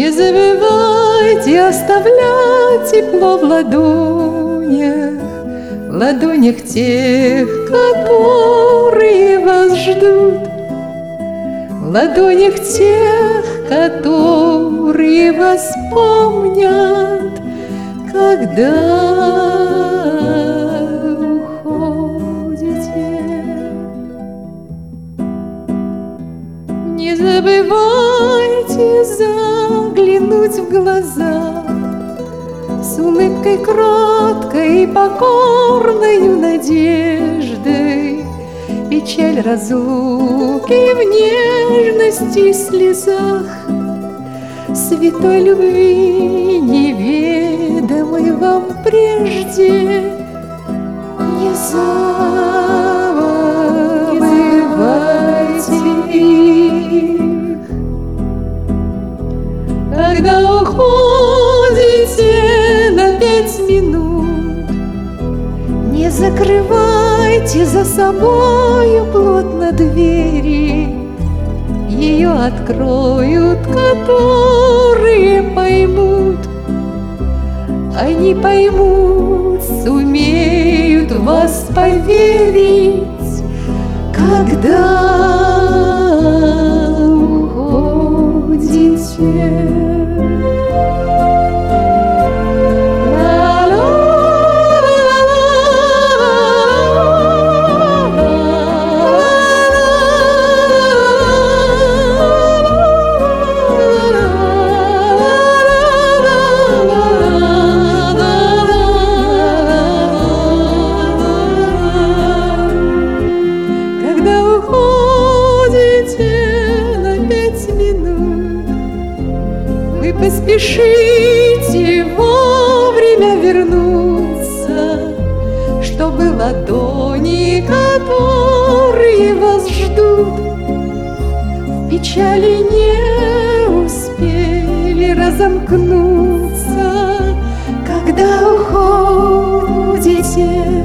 Не забывайте оставлять тепло в ладонях тех, которые вас ждут, в ладонях тех, которые вас помнят, когда уходите. Не забывайте заглянуть в глаза с улыбкой кроткой и покорною надеждой. Печаль разлуки в нежности и слезах, святой любви, неведомой вам прежде. Не забывайте их. Когда уходите на 5 минут, не закрывайте за собою плотно двери. Ее откроют, которые поймут. Они поймут, сумеют в вас поверить, когда уходите. Вы поспешите вовремя вернуться, чтобы ладони, которые вас ждут, в печали не успели разомкнуться, когда уходите.